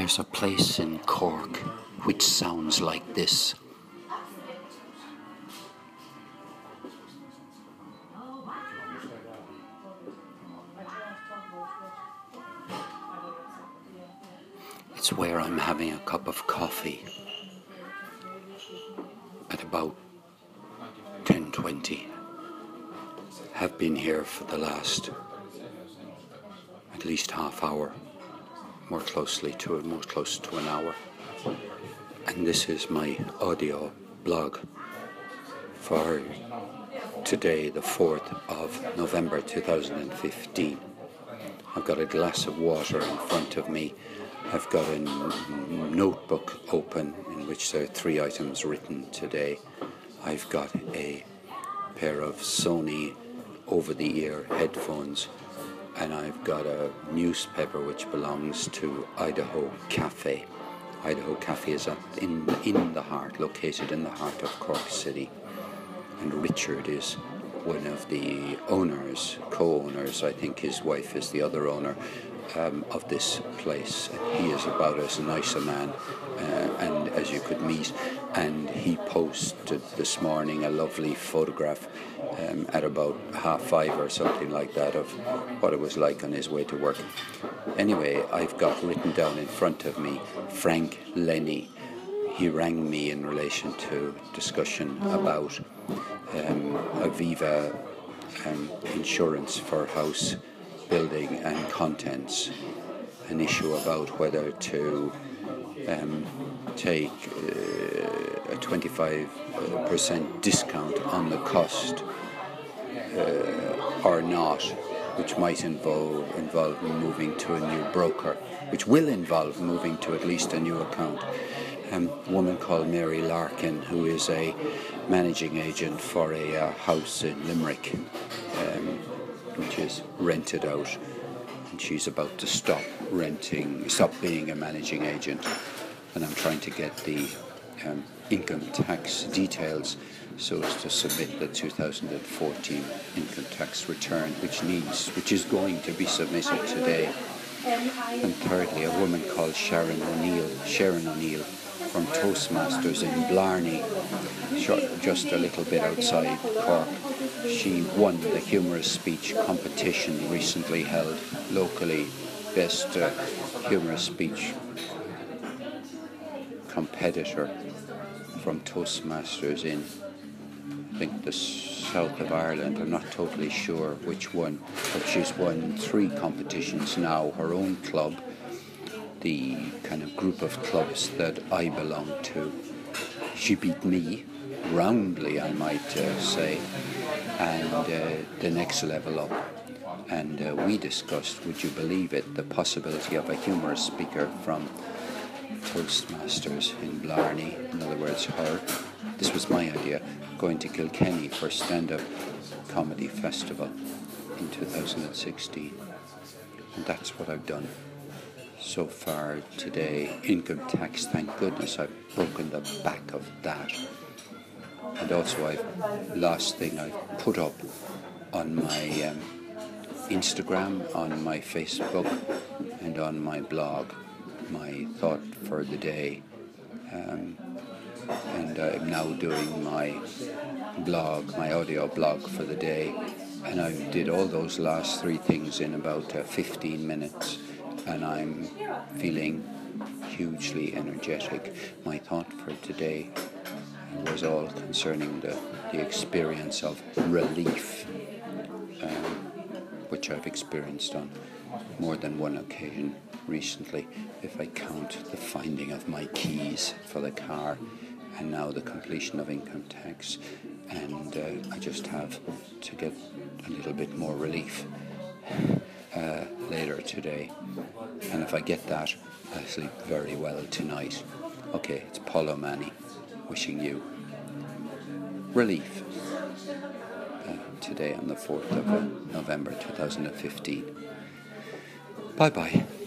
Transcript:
There's a place in Cork which sounds like this. It's where I'm having a cup of coffee at about 10:20. Have been here for the last at least half hour, more close to an hour. And this is my audio blog for today, the 4th of November 2015. I've got a glass of water in front of me. I've got a notebook open in which there are 3 items written today. I've got a pair of Sony over-the-ear headphones, and I've got a newspaper which belongs to Idaho Cafe. Idaho Cafe is located in the heart of Cork City, and Richard is one of the owners, co-owners. I think his wife is the other owner of this place. He is about as nice a man and as you could meet, and he posted this morning a lovely photograph at about 5:30 or something like that of what it was like on his way to work. Anyway, I've got written down in front of me Frank Lenny. He rang me in relation to discussion about Aviva insurance for house building and contents, an issue about whether to take a 25% discount on the cost or not, which might involve moving to a new broker, which will involve moving to at least a new account. A woman called Mary Larkin, who is a managing agent for a house in Limerick, which is rented out, and she's about to stop being a managing agent. And I'm trying to get the income tax details so as to submit the 2014 income tax return, which is going to be submitted today. And thirdly, a woman called Sharon O'Neill from Toastmasters in Blarney, just a little bit outside Cork. She won the humorous speech competition recently held locally, best humorous speech competitor from Toastmasters in, I think, the south of Ireland. I'm not totally sure which one, but she's won 3 competitions now. Her own club, the kind of group of clubs that I belong to. She beat me roundly, I might say, and the next level up. And we discussed, would you believe it, the possibility of a humorous speaker from Toastmasters in Blarney, in other words her, this was my idea, going to Kilkenny for stand-up comedy festival in 2016. And that's what I've done so far today. Income tax, thank goodness I've broken the back of that. And also last thing I've put up on my Instagram, on my Facebook, and on my blog, my thought for the day. And I'm now doing my blog, my audio blog for the day. And I did all those last 3 things in about 15 minutes. And I'm feeling hugely energetic. My thought for today was all concerning the experience of relief, which I've experienced on more than one occasion recently, if I count the finding of my keys for the car and now the completion of income tax. And I just have to get a little bit more relief later today, and if I get that, I'll sleep very well tonight. Okay, it's Paul O'Mahony wishing you relief today on the 4th of November 2015. Bye bye.